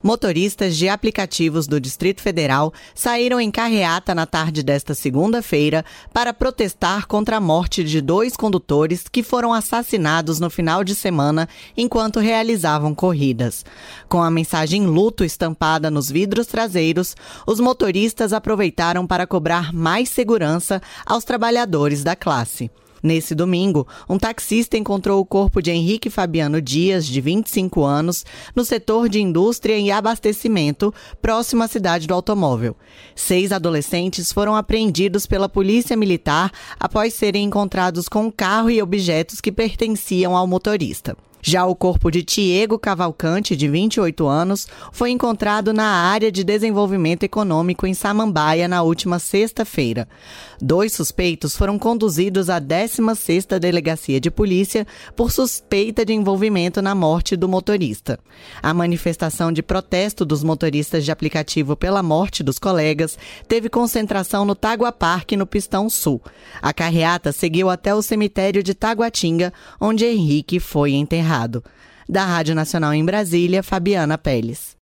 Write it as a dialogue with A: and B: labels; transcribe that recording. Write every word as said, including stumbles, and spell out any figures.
A: Motoristas de aplicativos do Distrito Federal saíram em carreata na tarde desta segunda-feira para protestar contra a morte de dois condutores que foram assassinados no final de semana enquanto realizavam corridas. Com a mensagem luto estampada nos vidros traseiros, os motoristas aproveitaram para cobrar mais segurança aos trabalhadores da classe. Nesse domingo, um taxista encontrou o corpo de Henrique Fabiano Dias, de vinte e cinco anos, no setor de indústria e abastecimento, próximo à cidade do automóvel. Seis adolescentes foram apreendidos pela polícia militar após serem encontrados com um carro e objetos que pertenciam ao motorista. Já o corpo de Tiago Cavalcante, de vinte e oito anos, foi encontrado na área de desenvolvimento econômico em Samambaia na última sexta-feira. Dois suspeitos foram conduzidos à décima sexta Delegacia de Polícia por suspeita de envolvimento na morte do motorista. A manifestação de protesto dos motoristas de aplicativo pela morte dos colegas teve concentração no Tagua Parque, no Pistão Sul. A carreata seguiu até o cemitério de Taguatinga, onde Henrique foi enterrado. Da Rádio Nacional em Brasília, Fabiana Peles.